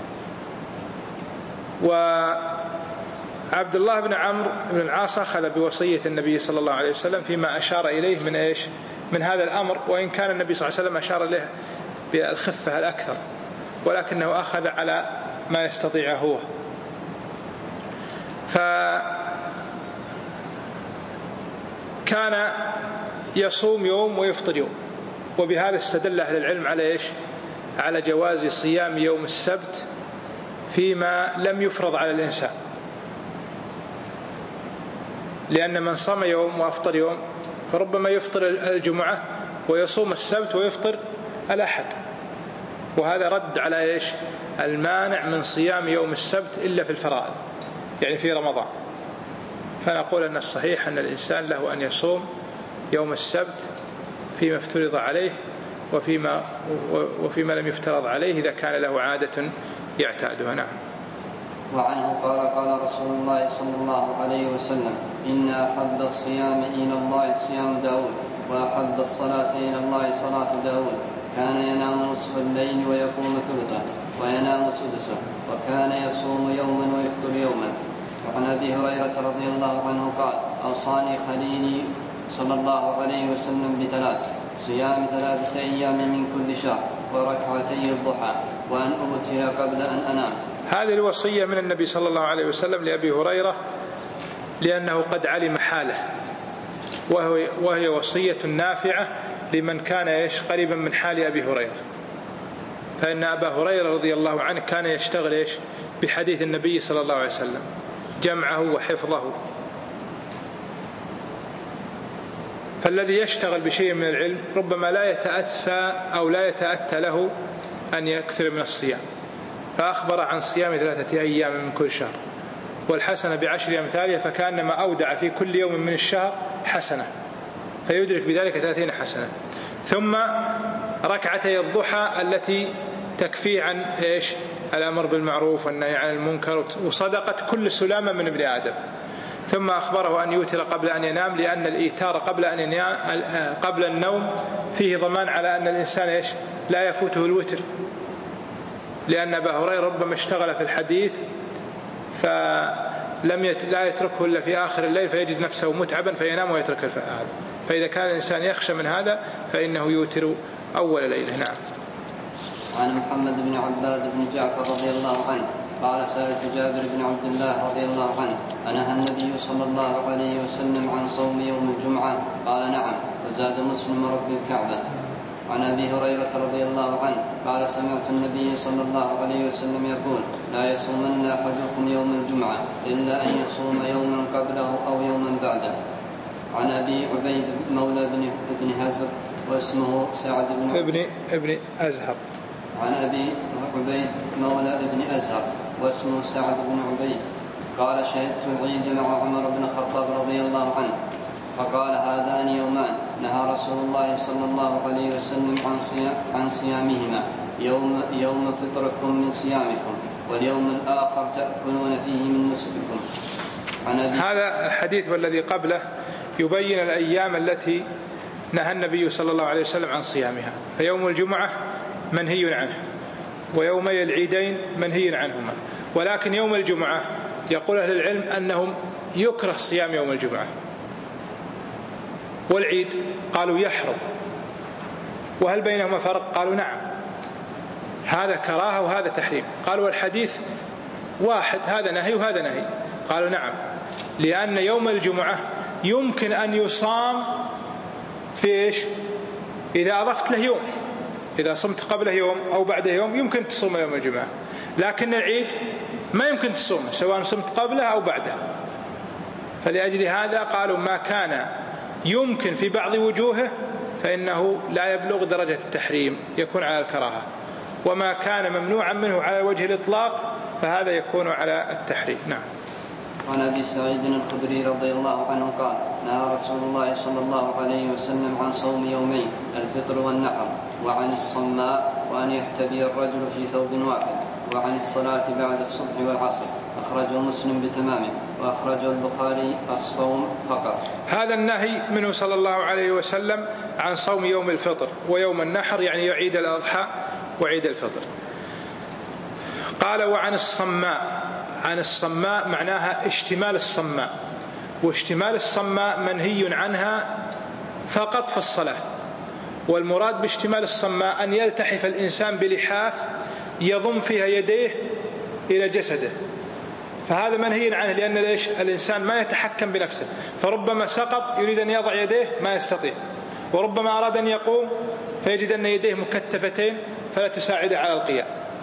وعبد الله بن عمرو بن العاص أخذ بوصية النبي صلى الله عليه وسلم فيما أشار إليه من إيش من هذا الأمر، وإن كان النبي صلى الله عليه وسلم أشار إليه بالخفة الأكثر، ولكنه أخذ على ما يستطيع هو. فكان يصوم يوم ويفطر يوم، وبهذا استدل أهل العلم على إيش على جواز صيام يوم السبت فيما لم يفرض على الإنسان، لأن من صام يوم وأفطر يوم فربما يفطر الجمعة ويصوم السبت ويفطر الأحد، وهذا رد على إيش المانع من صيام يوم السبت إلا في الفرائض، يعني في رمضان. فنقول أن الصحيح أن الإنسان له أن يصوم يوم السبت فيما افترض عليه وفيما, وفيما لم يفترض عليه إذا كان له عادة يعتادها. نعم. وعنه قال: قال رسول الله صلى الله عليه وسلم: إن أحب الصيام إلى الله صيام داود، وأحب الصلاة إلى الله صلاة داود، كان ينام نصف الليل ويقوم ثلثه وينام سدسه، وكان يصوم يوما ويفطر يوما. وعن أبي هريرة رضي الله عنه قال: أوصاني خليلي صلى الله عليه وسلم بثلاث: صيام ثلاثة أيام من كل شهر، وركعتي الضحى، وأن أوتر قبل أن أنام. هذه الوصية من النبي صلى الله عليه وسلم لأبي هريرة، لأنه قد علم حاله، وهي وصية نافعة لمن كان قريبا من حال أبي هريرة. فإن أبا هريرة رضي الله عنه كان يشتغل إيش بحديث النبي صلى الله عليه وسلم، جمعه وحفظه. فالذي يشتغل بشيء من العلم ربما لا يتأسى أو لا يتأتى له أن يكثر من الصيام، فأخبر عن صيام ثلاثة أيام من كل شهر، والحسنة بعشر أمثالها، فكأنما أودع في كل يوم من الشهر حسنة، فيدرك بذلك ثلاثين حسنة. ثم ركعتي الضحى التي تكفي عن إيش الأمر بالمعروف والنهي عن المنكر، وصدقة كل سلامة من ابن آدم. ثم أخبره أن يوتر قبل أن ينام، لأن الإيتار قبل أن ينام قبل النوم فيه ضمان على أن الإنسان إيش لا يفوته الوتر، لأن أبا هريرة ربما اشتغل في الحديث فلم يت... لا يتركه إلا في آخر الليل، فيجد نفسه متعبا فينام ويترك الفعل. فإذا كان الإنسان يخشى من هذا فإنه يوتر أول ليلة. نعم. عن محمد بن عباد بن جعفر رضي الله عنه قال: سألت جابر بن عبد الله رضي الله عنه: أنهى النبي صلى الله عليه وسلم عن صوم يوم الجمعة؟ قال: نعم. وزاد مسلم رب الكعبة. عن أبي هريرة رضي الله عنه قال: سمعت النبي صلى الله عليه وسلم يقول: لا يصومن أحدكم يوم الجمعة إلا أن يصوم يوما قبله أو يوما بعده. عن أبي عبيد مولى بن هزر واسمه سعد بن ابن ابن أزهر. عن أبي عبيد مولى ابن أزهر واسمه سعد بن عبيد قال: شهدت العيد مع عمر بن الخطاب رضي الله عنه، فقال: هذان يومان نهى رسول الله صلى الله عليه وسلم عن, صيام عن صيامهما، يوم, يوم فطركم من صيامكم، واليوم الآخر تأكلون فيه من نسككم. هذا الحديث والذي قبله يبين الأيام التي نهى النبي صلى الله عليه وسلم عن صيامها. فيوم الجمعة منهي عنه، ويومي العيدين منهي عنهما، ولكن يوم الجمعة يقول أهل العلم أنهم يكره صيام يوم الجمعة، والعيد قالوا يحرم. وهل بينهما فرق؟ قالوا نعم، هذا كراهة وهذا تحريم. قالوا والحديث واحد، هذا نهي وهذا نهي. قالوا نعم، لأن يوم الجمعة يمكن أن يصام في إيش؟ إذا أضفت له يوم، إذا صمت قبله يوم أو بعده يوم يمكن تصوم يوم الجمعة، لكن العيد ما يمكن تصوم سواء صمت قبله أو بعده. فلأجل هذا قالوا ما كان يمكن في بعض وجوهه فإنه لا يبلغ درجة التحريم، يكون على الكراهة، وما كان ممنوعا منه على وجه الإطلاق فهذا يكون على التحريم. نعم. عن أبي سعيد الخدري رضي الله عنه قال: نهى رسول الله صلى الله عليه وسلم عن صوم يومين، الفطر والنحر، وعن الصماء، وأن يحتبي الرجل في ثوب واحد، وعن الصلاة بعد الصبح والعصر. أخرجه مسلم بتمامه، وأخرجه البخاري الصوم فقط. هذا النهي منه صلى الله عليه وسلم عن صوم يوم الفطر ويوم النحر، يعني يعيد الأضحى وعيد الفطر. قال: وعن الصماء. عن الصماء معناها اشتمال الصماء، واشتمال الصماء منهي عنها فقط في الصلاة. والمراد باشتمال الصماء أن يلتحف الإنسان بلحاف يضم فيها يديه إلى جسده، فهذا منهي عنه، لأن الإنسان ما يتحكم بنفسه، فربما سقط يريد أن يضع يديه ما يستطيع، وربما أراد أن يقوم فيجد أن يديه مكتفتين فلا تساعده على القيام،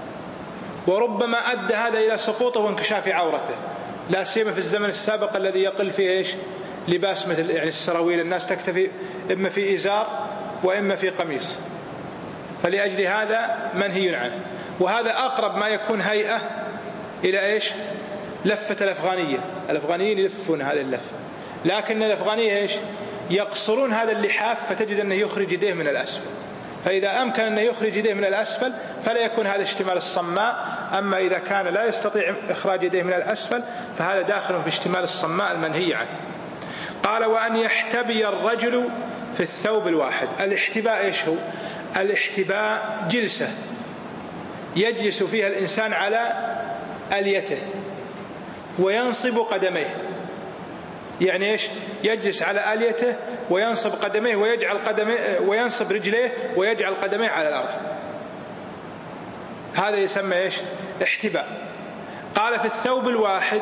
وربما أدى هذا إلى سقوطه وانكشاف عورته، لا سيما في الزمن السابق الذي يقل فيه إيش لباس مثل يعني السراويل، الناس تكتفي إما في إزار وإما في قميص، فلأجل هذا منهي عنه. وهذا أقرب ما يكون هيئة إلى إيش لفة الأفغانية. الأفغانيين يلفون هذه اللفة، لكن الأفغانية إيش يقصرون هذا اللحاف فتجد أنه يخرج يديه من الأسفل، فإذا أمكن أن يخرج يديه من الأسفل فلا يكون هذا اشتمال الصماء. أما إذا كان لا يستطيع إخراج يديه من الأسفل فهذا داخل في اشتمال الصماء المنهي عنه. قال: وأن يحتبي الرجل في الثوب الواحد. الاحتباء إيش هو؟ الاحتباء جلسة يجلس فيها الإنسان على أليته وينصب قدميه. يعني إيش؟ يجلس على آليته وينصب قدميه ويجعل قدميه وينصب رجليه ويجعل قدميه على الأرض. هذا يسمى إيش؟ احتباء. قال في الثوب الواحد،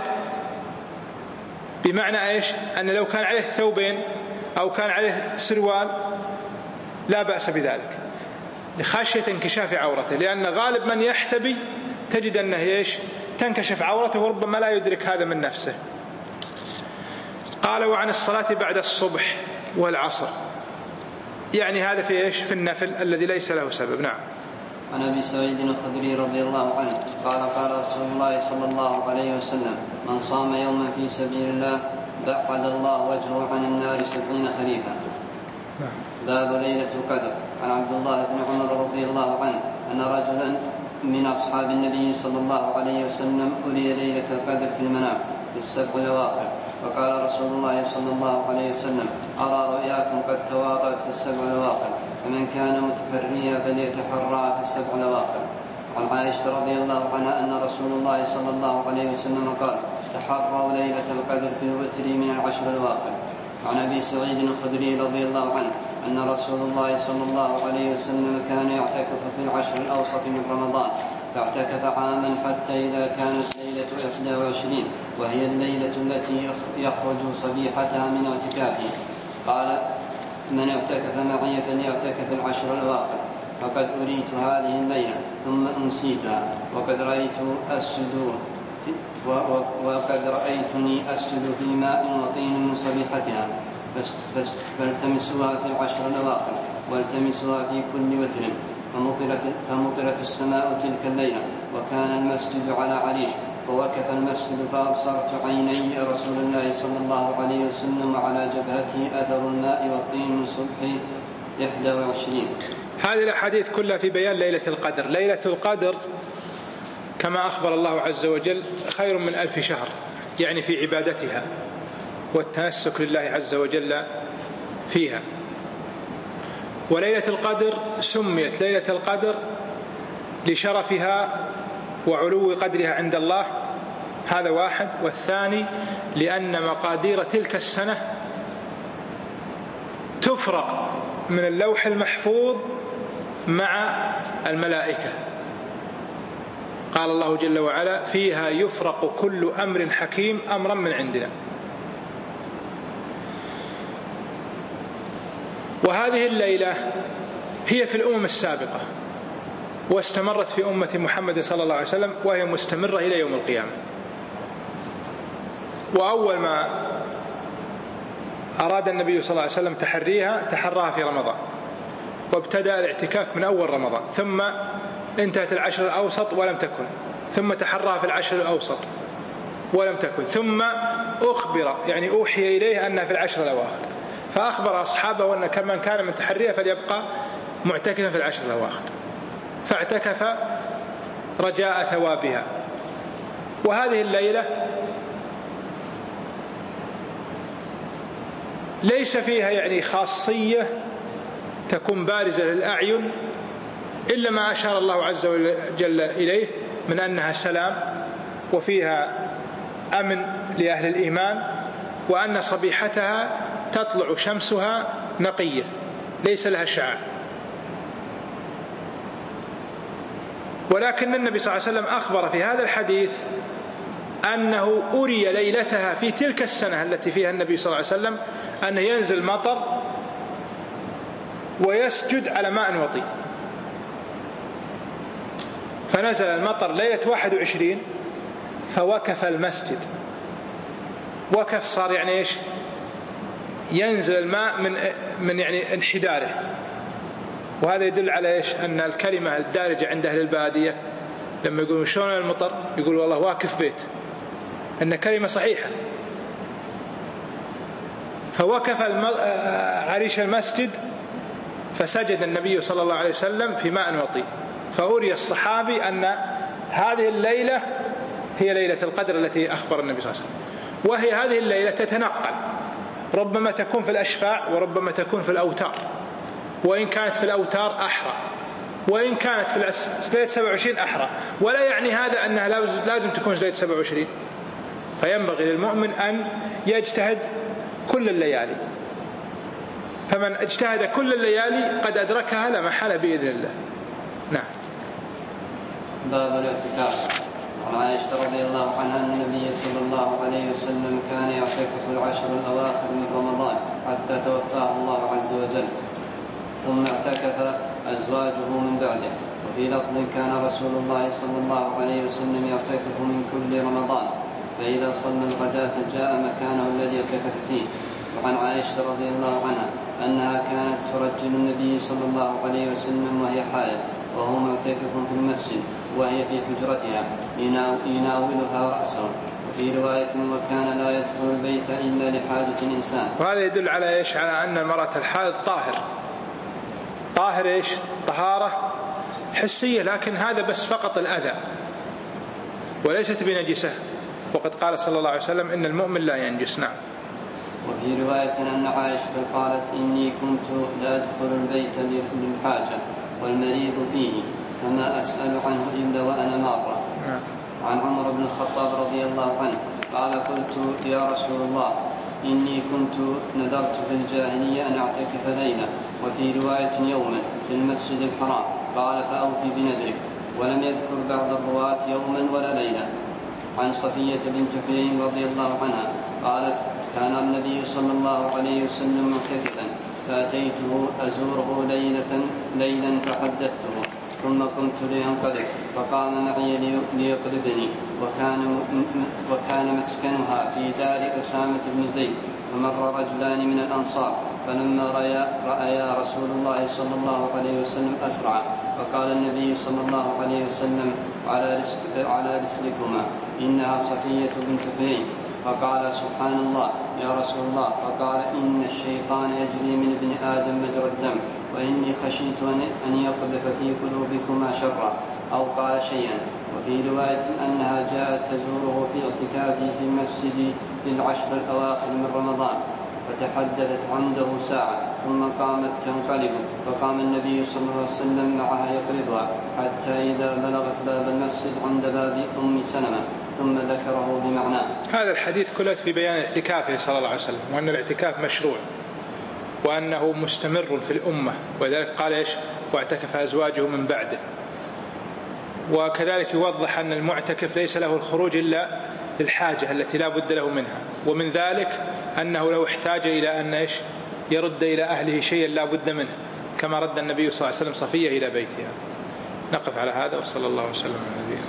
بمعنى إيش؟ أن لو كان عليه ثوبين أو كان عليه سروال لا بأس بذلك لخشية انكشاف عورته، لأن غالب من يحتبي تجد أنه إيش؟ تنكشف عورته وربما لا يدرك هذا من نفسه. قال وعن الصلاة بعد الصبح والعصر، يعني هذا في إيش؟ في النفل الذي ليس له سبب. نعم. عن أبي سعيد الخدري رضي الله عنه قال قال رسول الله صلى الله عليه وسلم: من صام يوما في سبيل الله بعد الله وجهه عن النار سبعين خريفا. نعم. باب ليلة القدر. عن عبد الله بن عمر رضي الله عنه أن رجلا من أصحاب النبي صلى الله عليه وسلم أري ليلة القدر في المنام في السبع الأواخر، فقال رسول الله صلى الله عليه وسلم: أرى رؤياكم قد تواطأت في السبع الأواخر، فمن كان متحريا فليتحرى في السبع الأواخر. عن عائشة رضي الله عنها أن رسول الله صلى الله عليه وسلم قال: تحروا ليلة القدر في الوتر من العشر الأواخر. عن أبي سعيد الخدري رضي الله عنه أن رسول الله صلى الله عليه وسلم كان يعتكف في العشر الأوسط من رمضان، فاعتكف عاما حتى إذا كانت ليلة إحدى وعشرين وهي الليلة التي يخرج صبيحتها من اعتكافه قال: من اعتكف معي فليعتكف العشر الأواخر، فقد أريت هذه الليلة ثم أنسيتها، وقد رأيت أسجد وقد رأيتني أسجد في ماء وطين من صبيحتها، فالتمسوها في العشر الأواخر والتمسوها في كل وتر. فمطرت, فمطرت السماء تلك الليلة وكان المسجد على عريش، فوقف المسجد فأبصرت عيني رسول الله صلى الله عليه وسلم على جبهته أثر الماء والطين من صبح إحدى وعشرين. هذه الأحاديث كلها في بيان ليلة القدر. ليلة القدر كما أخبر الله عز وجل خير من ألف شهر، يعني في عبادتها والتنسك لله عز وجل فيها. وليلة القدر سميت ليلة القدر لشرفها وعلو قدرها عند الله، هذا واحد. والثاني لأن مقادير تلك السنة تفرق من اللوح المحفوظ مع الملائكة. قال الله جل وعلا: فيها يفرق كل أمر حكيم أمرا من عندنا. وهذه الليلة هي في الأمم السابقة واستمرت في أمة محمد صلى الله عليه وسلم، وهي مستمرة إلى يوم القيامة. وأول ما أراد النبي صلى الله عليه وسلم تحريها تحراها في رمضان، وابتدأ الاعتكاف من أول رمضان، ثم انتهت العشر الأوسط ولم تكن، ثم تحراها في العشر الأوسط ولم تكن، ثم أخبر يعني أوحي إليه أنها في العشر الأواخر، فأخبر أصحابه أن كمن كان من تحريها فليبقى معتكفا في العشر الأواخر، فاعتكف رجاء ثوابها. وهذه الليلة ليس فيها يعني خاصية تكون بارزة للأعين إلا ما أشار الله عز وجل إليه من أنها سلام وفيها أمن لأهل الإيمان، وأن صبيحتها تطلع شمسها نقية ليس لها شعاع. ولكن النبي صلى الله عليه وسلم أخبر في هذا الحديث أنه أري ليلتها في تلك السنة التي فيها النبي صلى الله عليه وسلم أن ينزل مطر ويسجد على ماء وطين، فنزل المطر ليلة واحد وعشرين فوقف المسجد. وقف صار يعني إيش؟ ينزل الماء من من يعني انحداره. وهذا يدل على إيش؟ أن الكلمة الدارجة عند أهل البادية لما يقولون شلون المطر يقول والله واقف بيت، أن كلمة صحيحة. فوقف عريش المسجد فسجد النبي صلى الله عليه وسلم في ماء وطين، فأري الصحابي أن هذه الليلة هي ليلة القدر التي أخبر النبي صلى الله عليه وسلم. وهي هذه الليلة تتنقل، ربما تكون في الأشفاع وربما تكون في الأوتار، وإن كانت في الأوتار أحرى، وإن كانت في ليلة سبعة وعشرين أحرى، ولا يعني هذا أنها لازم تكون ليلة سبعة وعشرين. فينبغي للمؤمن أن يجتهد كل الليالي، فمن اجتهد كل الليالي قد أدركها لا محالة بإذن الله. نعم. باب الاعتكاف. عن عائشة رضي الله عنها أن النبي صلى الله عليه وسلم كان يعتكف العشر الأواخر من رمضان حتى توفاه الله عز وجل، ثم اعتكف أزواجه من بعده. وفي لفظ كان رسول الله صلى الله عليه وسلم يعتكف من كل رمضان، فإذا صلى الغداة جاء مكانه الذي اعتكف فيه. وعن عائشة رضي الله عنها أنها كانت ترجل النبي صلى الله عليه وسلم وهي حائض وهو معتكف في المسجد وهي في حجرتها يناولها رأسه. وفي رواية وكان لا يدخل البيت إلا لحاجة الإنسان. وهذا يدل على إيش؟ على أن المرأة الحائض طاهر طاهر إيش؟ طهارة حسية، لكن هذا بس فقط الأذى وليست بنجسة. وقد قال صلى الله عليه وسلم إن المؤمن لا ينجس. نعم. وفي رواية أن عائشة قالت إني كنت لا أدخل البيت للحاجة والمريض فيه فما أسأل عنه إلا وأنا مارة. نعم. عن عمر بن الخطاب رضي الله عنه قال قلت يا رسول الله إني كنت نذرت في الجاهلية أن أعتكف ليلة، وفي رواية يوما في المسجد الحرام، قال فأوفي بنذرك. ولم يذكر بعض الرواة يوما ولا ليلة. عن صفية بنت حيي رضي الله عنها قالت كان النبي صلى الله عليه وسلم معتكفا فأتيته أزوره ليلة ليلا فحدثته ثم قمت لينقلب فقام معي ليقربني، وكان, وكان مسكنها في دار أسامة بن زيد. فمر رجلان من الأنصار فلما رأيا رسول الله صلى الله عليه وسلم أسرع، فقال النبي صلى الله عليه وسلم على رسلكما إنها صفية بنت حيي. فقال سبحان الله يا رسول الله. فقال إن الشيطان يجري من ابن آدم مجرى الدم، وإني خشيت أن يقذف في قلوبكما شرا، أو قال شيئا. وفي رواية أنها جاءت تزوره في اعتكافه في المسجد في العشر الأواخر من رمضان، فتحدثت عنده ساعة ثم قامت تنقلب، فقام النبي صلى الله عليه وسلم معها يقربها حتى إذا بلغت باب المسجد عند باب أم سلمة ثم ذكره بمعناه. هذا الحديث كله في بيان اعتكافه صلى الله عليه وسلم، وأن الاعتكاف مشروع وأنه مستمر في الأمة، ولذلك قال إيش؟ واعتكف أزواجه من بعده. وكذلك يوضح أن المعتكف ليس له الخروج إلا للحاجة التي لا بد له منها، ومن ذلك أنه لو احتاج إلى أن إيش؟ يرد إلى أهله شيئا لا بد منه، كما رد النبي صلى الله عليه وسلم صفية إلى بيتها. نقف على هذا، وصلى الله وسلم على نبينا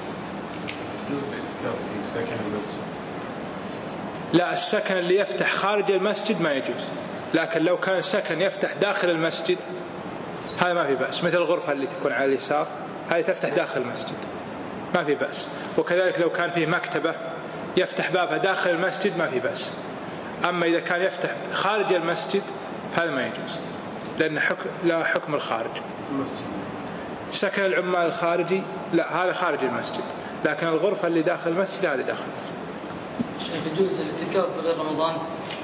محمد. لا، السكن اللي يفتح خارج المسجد ما يجوز، لكن لو كان سكن يفتح داخل المسجد هذا ما في بأس، مثل الغرفة اللي تكون على اليسار هذه تفتح داخل المسجد ما في بأس. وكذلك لو كان فيه مكتبة يفتح بابها داخل المسجد ما في بأس. أما إذا كان يفتح خارج المسجد هذا ما يجوز، لأن حكم لا حكم الخارج. سكن العمال الخارجي لا، هذا خارج المسجد، لكن الغرفة اللي داخل المسجد هذه داخل المسجد. شيخ يجوز الاعتكاف بغير رمضان؟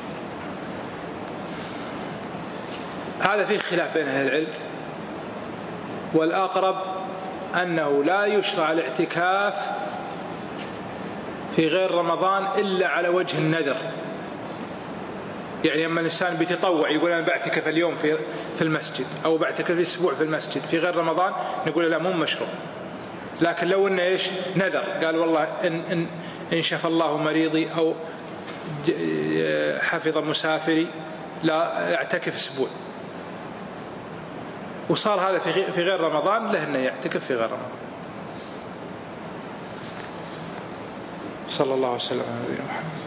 هذا فيه خلاف بين أهل العلم، والأقرب أنه لا يشرع الاعتكاف في غير رمضان إلا على وجه النذر. يعني لما الإنسان بيتطوع يقول أنا بعتكف اليوم في في المسجد أو بعتكف أسبوع في المسجد في غير رمضان، نقول لا، مو مشروع. لكن لو إنه إيش نذر، قال والله إن إن إن شفى الله مريضي أو حفظ مسافري لا أعتكف أسبوع، وصار هذا في في غير رمضان، له إنه يعتكف في غير رمضان. صلى الله عليه وسلم على نبينا محمد.